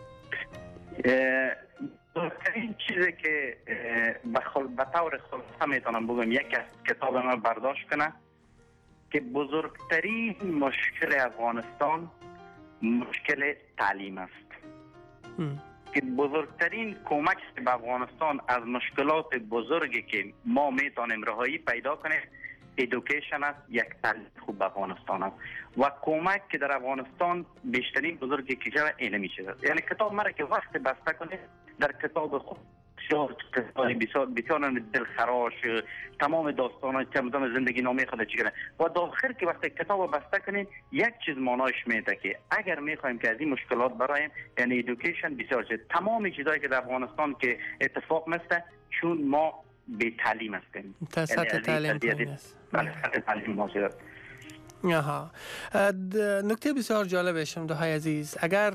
این چیزی که به طور خلاصه میتونم بگم یک از کتاب ما برداشت کنه که بزرگترین مشکل افغانستان مشکل تعلیم است. ام. که بزرگترین کمک به افغانستان از مشکلات بزرگی که ما میتونیم رهایی پیدا کنیم ایدوکیشن است، یک تعلیم خوب به افغانستان است و کمک که در افغانستان بیشترین بزرگی که جا علمی شده. یعنی کتاب مرا که وقت بسته کنه در کتاب خود بسیار بسیار بسیار دلخراش تمام داستان تمام زندگی نامه خود چی کنه و داخل که وقتی کتاب بسته کنین یک چیز معناش میده که اگر میخوایم که از این مشکلات برایم، یعنی ایدوکیشن بسیار چیز تمام چیزایی که در افغانستان که اتفاق میفته چون ما به تعلیم هستیم. سطح تعلیم نیست. بله سطح تعلیم ما شده. آها. نکته بسیار جالب شنونده‌های عزیز، اگر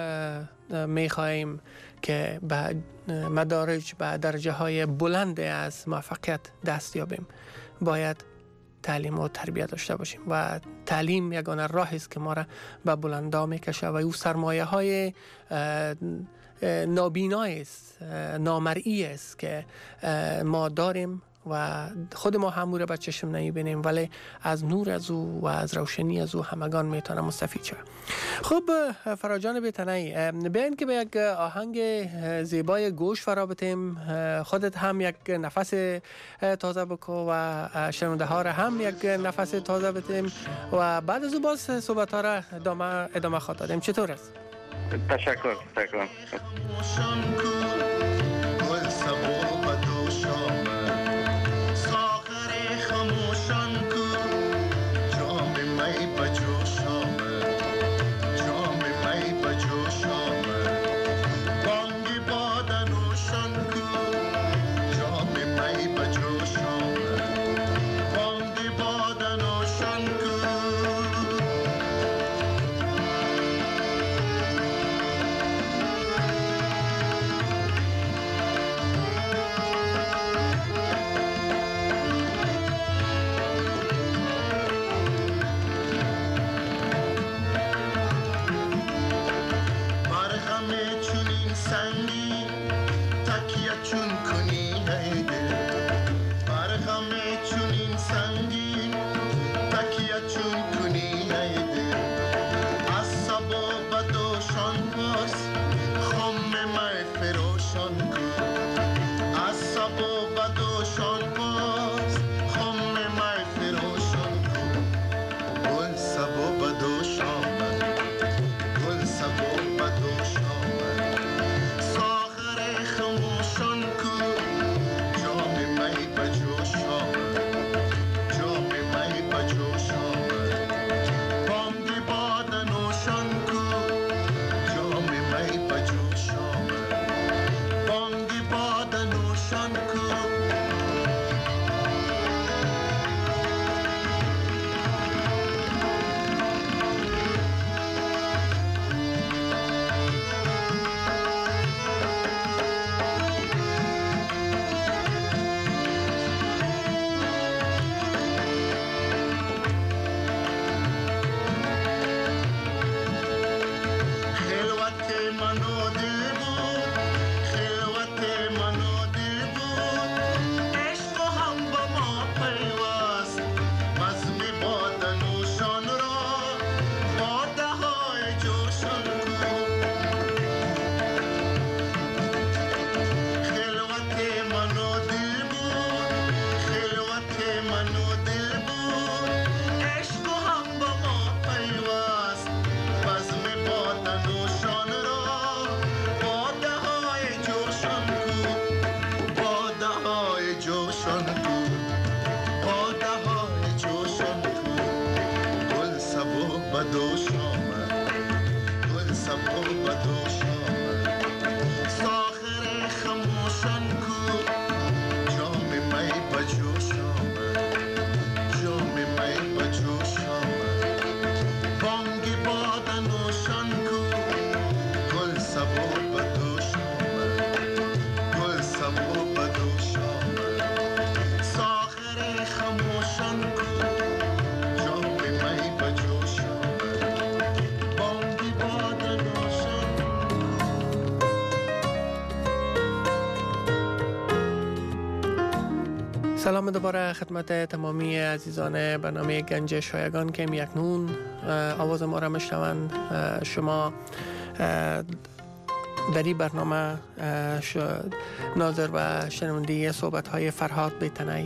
میخواهیم که به مدارج به درجه های بلند از موفقیت دست یابیم باید تعلیم و تربیت داشته باشیم و تعلیم یگانه راهی است که ما را به بلندا میکشه و او سرمایه های نابینایی است، نامرئی است که ما داریم و خود ما هم را به چشم نمیبینیم ولی از نور از او و از روشنی از او همگان میتونه مستفید شود. خب فراجان بیتنی، بیاین که به یک آهنگ زیبای گوش فرا بتیم، خودت هم یک نفس تازه بکو و شنونده ها را هم یک نفس تازه بتیم و بعد از او باز صحبت ها را ادامه ادامه خواهد دادیم. چطور است؟ تشکر تشکر. Cool. سلام دوباره خدمت تمامی عزیزان برنامه گنج شایگان که اکنون آواز ما را میشنوند. شما در این برنامه ناظر و شنونده صحبت های فرهاد بیتنی،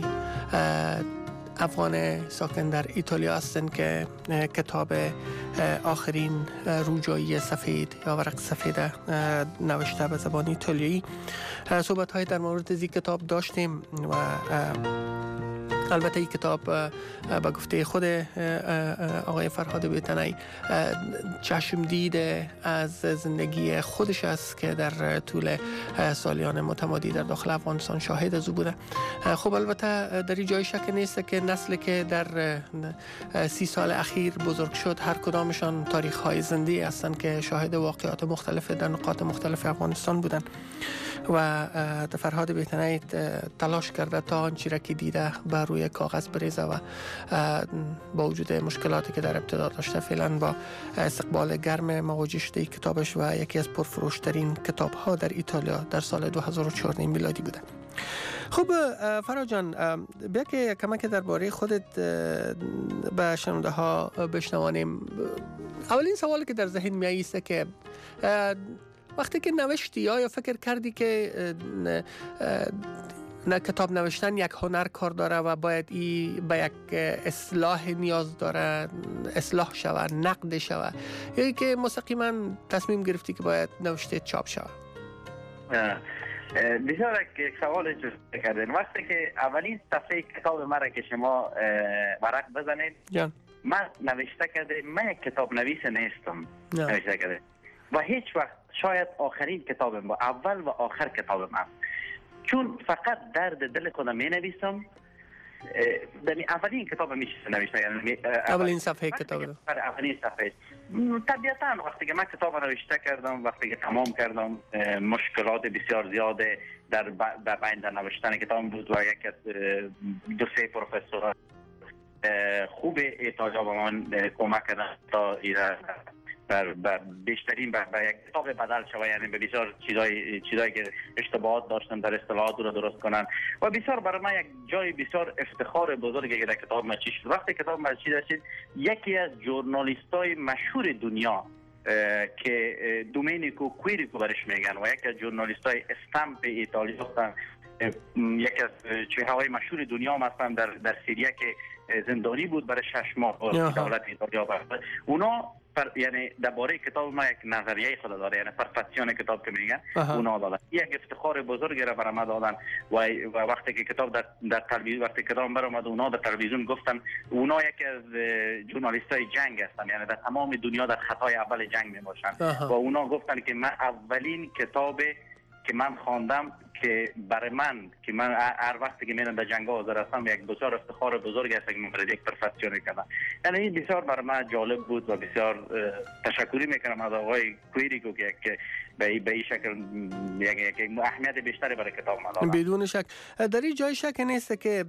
افغان ساکن در ایتالیا هستند که کتاب آخرین روجایی سفید یا ورق سفید نوشته به زبان ایتالیایی. صحبت های در مورد این کتاب داشتیم و البته این کتاب به گفته خود آقای فرهاد بیتنی چشم دیده از زندگی خودش است که در طول سالیان متمادی در داخل افغانستان شاهد از او بوده. خب البته در این جای شک نیست که نسلی که در سی سال اخیر بزرگ شد هر کدامشان تاریخ های زنده هستند که شاهد واقعات مختلف در نقاط مختلف افغانستان بودند و فرهاد بیتنی تلاش کرده تا آنچه را که دیده بر روی کاغذ بریزه و با وجود مشکلاتی که در ابتدا داشته فعلا با استقبال گرم مواجه شده کتابش و یکی از پرفروشترین کتاب ها در ایتالیا در سال دو هزار و چهارده میلادی بوده. خب فرهاد جان، بیا که کمک درباره خودت به شنونده ها بشنوانیم. اولین سوالی که در ذهن می آیسته که وقتی که نوشتی یا فکر کردی که نه کتاب نوشتن یک هنر کار داره و باید ای به یک اصلاح نیاز داره، اصلاح شود، نقد شود، یا که مستقیما تصمیم گرفتی که باید نوشته چاپ شود؟ بسیار یک سوال جزئی کردین. وقتی که اولین صفحه کتاب مرا که شما ورق بزنید جان. من نوشته کرده من یک کتاب نویس نیستم نوشته کرده و هیچ وقت شاید آخرین کتابم با اول و آخر کتابم است، چون فقط درد دل خودم می نویسم. در اولین کتاب میشه نوشته، یعنی اولین صفحه کتاب اولین صفحه. طبیعتا وقتی که من کتاب نوشته کردم، وقتی که تمام کردم، مشکلات بسیار زیاده در در بین در نوشتن کتاب بود و یک از دو سه پروفسور خوب ایتالیا به من کمک کردن تا ایران بر بر بیشترین بر, بر یک کتاب بدل شود، یعنی به بسیار چیزای چیزایی که اشتباهات داشتن در اصطلاحات رو درست کنن و بسیار برای من یک جای بسیار افتخار بزرگی که در کتاب مچی شد. وقتی کتاب مچی شد، یکی از ژورنالیستای مشهور دنیا که دومینیکو کویریکو برش میگن و یکی از ژورنالیستای استامپ ایتالیا هستن، یکی از چهره‌های مشهور دنیا هم هستن در در سوریه که زندانی بود برای شش ماه دولت ایتالیا برد. اونا پر یعنی درباره کتاب ما یک نظریه خود داره، یعنی پرفکسیون کتاب که میگن اونا دادن. یک افتخار بزرگی را برام دادن و, و وقتی که کتاب در در تلویزیون وقتی کتاب برام اومد اونا در تلویزیون گفتن اونا یکی از ژورنالیستای جنگ هستن، یعنی در تمام دنیا در خطای اول جنگ میباشن و اونا گفتن که من اولین کتاب که من خواندم که برای من که من هر وقتی که میرم در جنگ حاضر هستم یک بسیار افتخار بزرگ است که من برای یک پرفکسیون کردم. یعنی این بسیار برای من جالب بود و بسیار تشکری میکنم از آقای کویریکو که به به این شکل یک یک اهمیت بیشتری برای کتاب ما دادن. بدون شک در این جای شک نیست که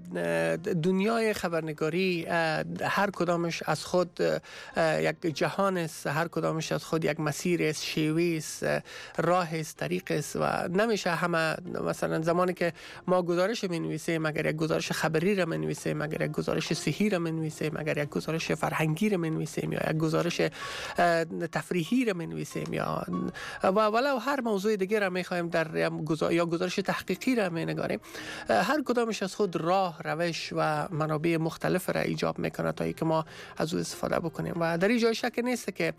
دنیای خبرنگاری هر کدامش از خود یک جهان است، هر کدامش از خود یک مسیر است، شیوه است، راه است، طریق است و نمیشه همه. مثلا زمانی که ما گزارش می‌نویسیم، مگر یک گزارش خبری را می‌نویسیم، مگر یک گزارش صحی را می‌نویسیم، مگر یک گزارش فرهنگی را می‌نویسیم یا یک گزارش تفریحی را می‌نویسیم یا و ولو هر موضوع دیگه را می‌خوایم در یا گزارش تحقیقی را می‌نگاریم، هر کدامش از خود راه، روش و منابع مختلف را ایجاب می‌کنه تا اینکه ما از او استفاده بکنیم و در این جای شک نیست که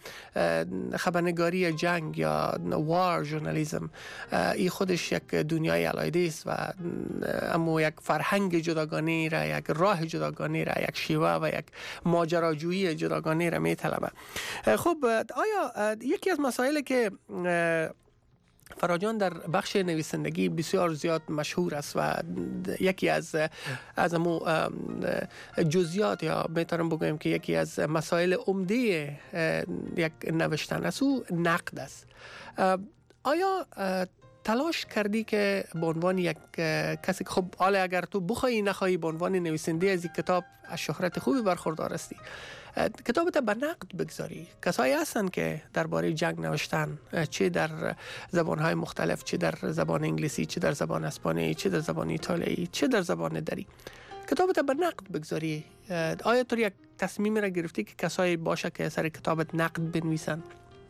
خبرنگاری جنگ یا وار ژورنالیسم این خودش یک دنیای علایده است و اما یک فرهنگ جداگانه را، یک راه جداگانه را، یک شیوه و یک ماجراجویی جداگانه را می‌طلبه. خب آیا یکی از مسائلی که فراجان در بخش نویسندگی بسیار زیاد مشهور است و یکی از از امو جزئیات یا میتونم بگویم که یکی از مسائل عمده یک نوشتن است او نقد است. آیا تلاش کردی که به عنوان یک کسی که خب حالا اگر تو بخوای نخواهی به عنوان نویسنده از این کتاب از شهرت خوبی برخوردار هستی، کتابت به نقد بگذاری؟ کسایی هستن که درباره جنگ نوشتن، چه در زبانهای مختلف، چه در زبان انگلیسی، چه در زبان اسپانیایی، چه در زبان ایتالیایی، چه در زبان دری، کتابت به نقد بگذاری. آیا تو یک تصمیم را گرفتی که کسایی باشه که سر کتابت نقد بنویسن؟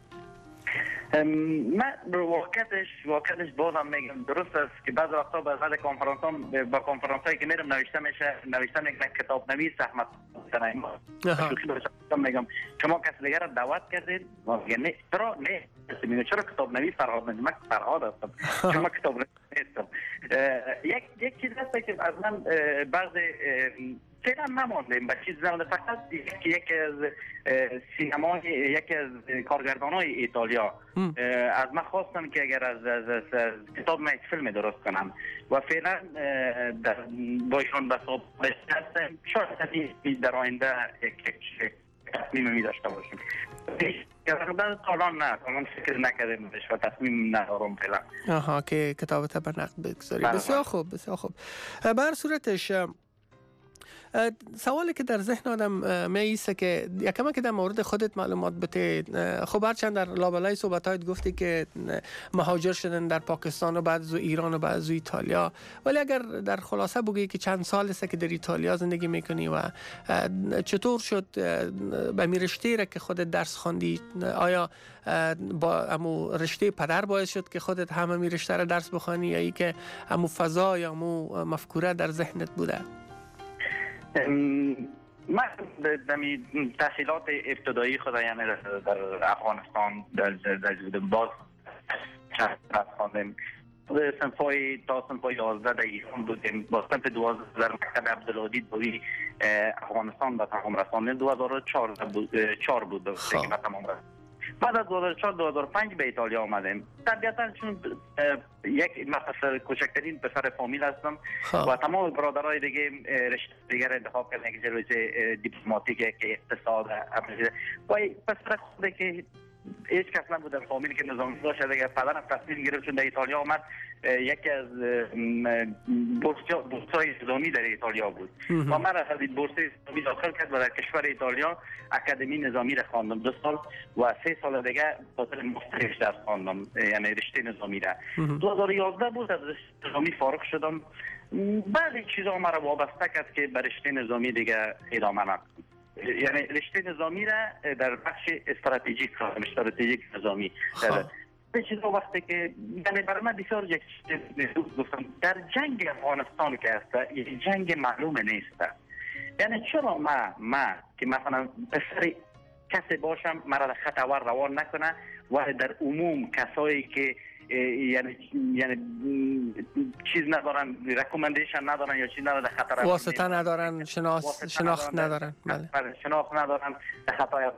من واقعیتش واقعیتش بازم میگم درست است که بعضی وقتا به بعد کنفرانسام با کنفرانسایی که میرم نوشته میشه نوشته میگم کتاب نویس احمد حسین میگم شما کسی دیگر را دعوت کردید؟ میگم نه چرا نه میگم چرا کتاب نویس فرهاد؟ من فرهاد هستم شما کتاب نویس نیستم. یک یک چیز هست که از من بعضی فعلا نماندیم به چیز زمانه، فقط یکی از سینمای یکی از کارگردانای ایتالیا از من خواستن که اگر از, از, از, از کتاب من یک فیلم درست کنم و فعلا با ایشان به صحبت هستم. شاید در آینده یک تصمیم می داشته باشیم. الان نه الان فکر نکردیم و تصمیم ندارم فعلا. آها که کتابت به نقد بگذاری. بسیار خوب بسیار خوب. به هر صورتش سوالی که در ذهن آدم میایسته که یکم که در مورد خودت معلومات بده. خب هرچند در لابلای صحبتایت گفتی که مهاجر شدن در پاکستان و بعد از ایران و بعد از ایتالیا، ولی اگر در خلاصه بگی که چند سال است که در ایتالیا زندگی میکنی و چطور شد به می رشته را که خودت درس خواندی، آیا با امو رشته پدر باعث شد که خودت همه می رشته را درس بخوانی یا ای که امو فضا یا امو مفکوره در ذهنت بوده؟ من در تحصیلات ابتدایی خود یعنی در افغانستان در در باز چند خواندم. صنفای تا صنفای یازده در ایران بودیم. با صنف دوازده در مکتب عبدالهادی دوی افغانستان به تمام رساندیم. دو هزار و چهار بود به تمام رساندیم. بعد از دو هزار و چهار دو هزار و پنج به ایتالیا آمدیم. طبیعتا چون یک مثلا کوچکترین پسر فامیل هستم و تمام برادرای دیگه رشته دیگر انتخاب کردن که رشته دیپلماتیک که اقتصاد و پسر خود که هیچ کس نبود در فامیل که نظامی داشت. دیگه پدرم تصمیم گرفت چون در ایتالیا آمد یکی از بورس‌های نظامی در ایتالیا بود و من از این بورس نظامی داخل کرد و در کشور ایتالیا اکادمی نظامی را خواندم دو سال و سه سال دیگه خاطر مستقل درس خواندم یعنی رشته نظامی را. دو هزار و یازده بود از رشته نظامی فارغ شدم. بعضی چیزا مرا وابسته کرد که به رشته نظامی دیگه ادامه ندم. یعنی رشته نظامی را در بخش استراتژیک کردم، استراتژیک نظامی. به چیزا وقتی که یعنی برای من بسیار یک چیز گفتم در جنگ افغانستان که هست یه جنگ معلوم نیست. یعنی چرا ما ما که مثلا پسر کسی باشم مرا در خط اول روان نکنه و در عموم کسایی که یعنی یعنی چیز ندارن رکومندیشن ندارن یا چیز ندارن خطر واسطه ندارن شناخت شناخت ندارن بله شناخت ندارن خطای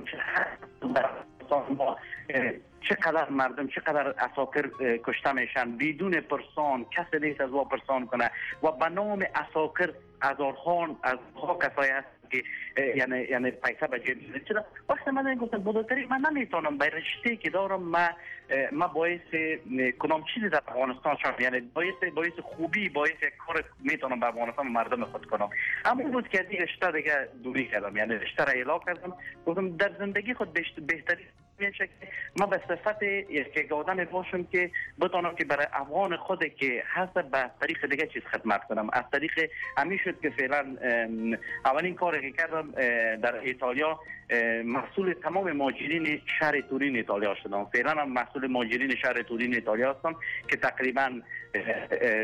چقدر مردم چقدر اساکر کشته میشن بدون پرسان کسی نیست از وا پرسان کنه و به نام اساکر هزارها از ها کسایی هست که یعنی یعنی پیسه به جیب می‌ذارن. چرا وقتی من گفتم بزرگتری من نمیتونم به رشته که دارم ما ما باعث کنم چیزی در افغانستان شم یعنی باعث باعث خوبی باعث کار میتونم به افغانستان مردم خود کنم. اما بود که این رشته دیگه دوری کردم یعنی رشته را اعلام کردم. گفتم در زندگی خود بهتری میشه که ما به صفت یک آدم باشم که بتونم که برای افغان خود که هست به طریق دیگه چیز خدمت کنم. از طریق همین شد که فعلا اولین کاری که کردم در ایتالیا مسئول تمام مهاجرین شهر تورین ایتالیا شدم. فعلا هم مسئول مهاجرین شهر تورین ایتالیا هستم که تقریبا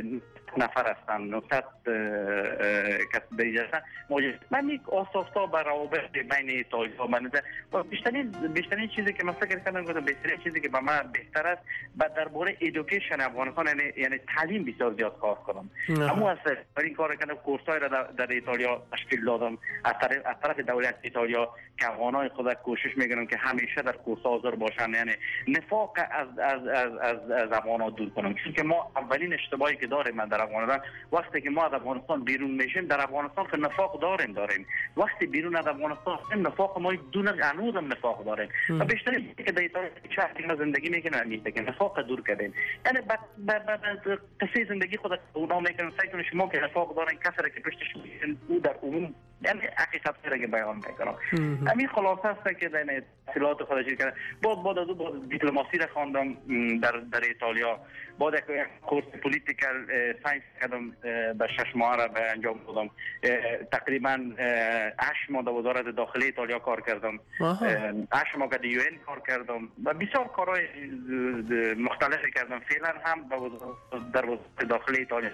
نفر هستند نهصد کس دیگه هستند. من یک آساستا بر روابط بین ایتالیا و منظر و بیشترین بیشترین چیزی که من فکر کردم گفتم بهترین چیزی که به من بهتر است بعد درباره ادویکیشن افغانستان یعنی یعنی تعلیم بسیار زیاد کار کنم. اما از این کار کردم کورسای را در, در ایتالیا تشکیل دادم از طرف از طرف دولت ایتالیا که افغانای خود کوشش میکنم که همیشه در کورس حاضر باشن، یعنی نفاق از از از از, از افغانا دور کنم. چون که ما اولین اشتباهی که داریم در افغانستان وقتی که ما از افغانستان بیرون میشیم در افغانستان که نفاق داریم داریم وقتی بیرون از افغانستان نفاق ما دون هنوزم نفاق داریم و بیشتر که در ایتالیا چه ما زندگی میکنیم میگه که نفاق دور کردیم، یعنی بعد بعد قصه زندگی خود اونا میکنن سعی کنن شما که نفاق دارین کسری که پشتش او در عموم یعنی حقیقت را که بیان میکنم. همین خلاصه است که در تحصیلات خودش کردم. بعد بعد از اون دیپلماسی را خواندم در در ایتالیا. بعد یک کورس پولیتیکال ساینس کردم به شش ماه را به انجام دادم. تقریبا هشت ماه در وزارت داخلی ایتالیا کار کردم. هشت ماه در یو ان کار کردم و بسیار کارهای مختلفی کردم. فعلا هم در وزارت داخلی ایتالیا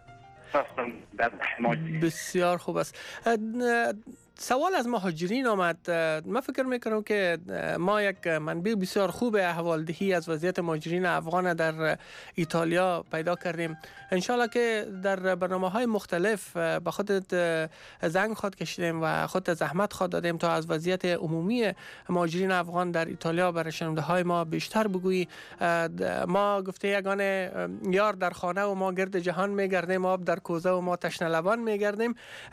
بسیار خوب است. سوال از مهاجرین آمد. من فکر میکنم که ما یک منبع بسیار خوب احوالدهی از وضعیت مهاجرین افغان در ایتالیا پیدا کردیم. انشالله که در برنامه های مختلف به خودت زنگ خود کشیدیم و خودت زحمت خود دادیم تا از وضعیت عمومی مهاجرین افغان در ایتالیا برای شنونده های ما بیشتر بگویی. ما گفته یگانه یار در خانه و ما گرد جهان میگردیم، آب در کوزه و ما تشنه لبان میگردیم.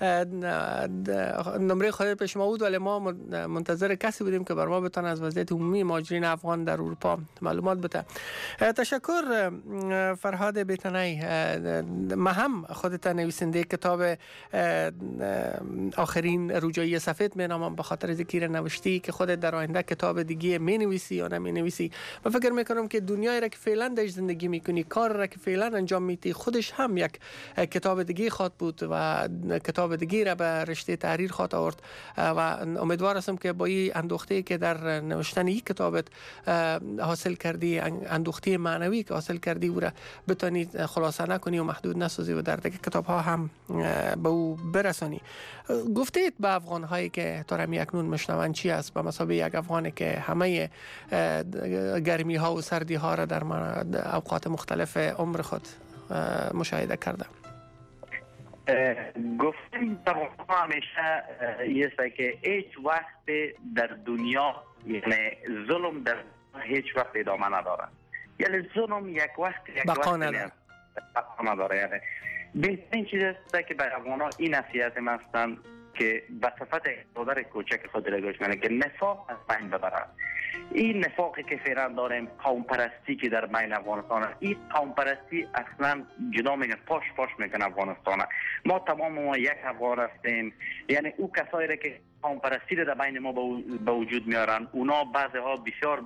نمره خودت پیش ما بود ولی ما منتظر کسی بودیم که بر ما بتونه از وضعیت عمومی مهاجرین افغان در اروپا معلومات بده. تشکر فرهاد بیتنایی. ما هم خودت نویسنده کتاب آخرین روجایی سفید می نامم به خاطر ذکر نوشتی که خودت در آینده کتاب دیگه می نویسی یا نمی نویسی. من فکر میکنم که دنیایی را که فعلا در زندگی میکنی، کار را که فعلا انجام میدی، خودش هم یک کتاب دیگه خواد بود و کتاب دیگه را به رشته تحریر خواد آورد و امیدوار هستم که با این اندوخته که در نوشتن این کتابت حاصل کردی، اندوخته معنوی که حاصل کردی او را بتونی خلاصه نکنی و محدود نسازی و در دیگه کتاب ها هم به او برسانی. گفتید به افغان هایی که تو را اکنون میشنوند چی است به مثابه یک افغانی که همه گرمی ها و سردی ها را در اوقات مختلف عمر خود مشاهده کرده؟ گفتیم در همیشه یه که هیچ وقت در دنیا یعنی ظلم در هیچ وقت ادامه نداره، یعنی ظلم یک وقت یک بقا نداره بقا نداره. یعنی بهترین چیز است که برای افغان‌ها این نصیحت من هستند که به صفت برادر کوچک خود را گوش کنند که نفاق از بین ببرند. این نفاقی که فعلا داریم، قوم پرستی که در بین افغانستان، این قوم پرستی اصلا جدا میگن پاش پاش میکنه افغانستان. ما تمام ما یک افغان هستیم، یعنی او کسایی را که قوم پرستی در بین ما به وجود میارن اونا بعضی ها بسیار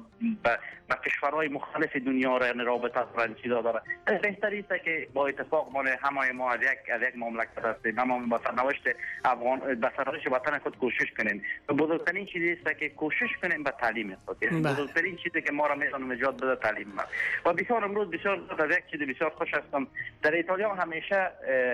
با کشورهای مختلف دنیا را یعنی رابطه دارن چیزا دارن. بهتر است که با اتفاق ما همه ما از یک از یک مملکت هستیم، همه با سرنوشت افغان به سرنوشت وطن خود کوشش کنیم. بزرگترین چیزی است که کوشش کنیم به تعلیم خود. بزرگترین چیزی که ما را میتونه نجات بده تعلیم است. و بسیار امروز بسیار از یک چیز بسیار خوش هستم. در ایتالیا همیشه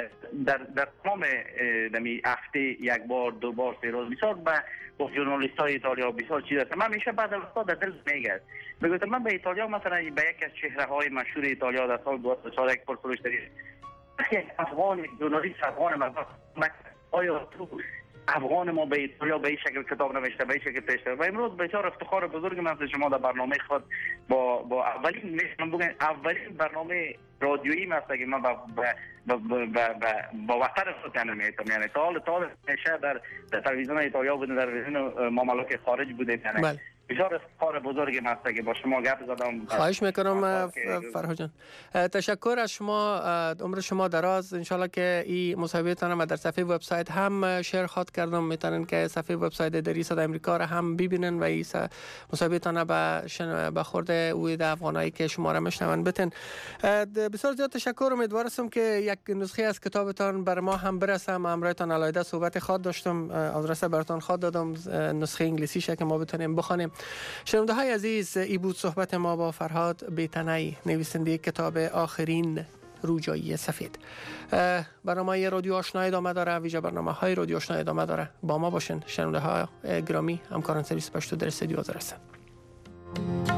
در در تمام دمی هفته یک بار دو بار سه روز بسیار با با ژورنالیست های ایتالیا بسیار چیز هست. من همیشه بعد از وقتا در دل میگه میگم من به ایتالیا مثلا به یک از چهره های مشهور ایتالیا در سال دو هزار و چهارده یک پرسپولیس داریم یک افغان ژورنالیست افغان مثلا آیا تو افغان ما به ایتالیا به این شکل کتاب نوشته به این شکل پیش و امروز بسیار افتخار بزرگ من شما در برنامه خود با با اولین میشم بگم اولین برنامه رادیویی مثلا که من با با با با وطن خود میتونم یعنی تا حال تا حال میشه در در تلویزیون ایتالیا بودم، در تلویزیون مملکت خارج بودم، یعنی بسیار افتخار بزرگی هست که با شما گپ زدم. خواهش میکنم فرهاد جان. تشکر از شما، عمر شما دراز. انشالله که این مصاحبه تان در صفحه وبسایت هم شیر خاط کردم، میتونن که صفحه وبسایت دری صدا امریکا را هم ببینن و این مصاحبه تان به شن به خورد اوید افغانایی که شما را میشنون بتن. بسیار زیاد تشکر. امیدوارم که یک نسخه از کتابتان بر ما هم برسم. امرایتان علایده صحبت خاط داشتم، آدرس براتون خاط دادم، نسخه انگلیسیش که ما بتونیم بخونیم. شنونده های عزیز، ای بود صحبت ما با فرهاد بیتنایی، نویسنده کتاب آخرین روجایی سفید. برنامه رادیو آشنا ادامه داره، ویژه برنامه های رادیو آشنا ادامه داره. با ما باشین شنونده ها گرامی. همکاران سرویس پشتو در استودیو حاضر هستند.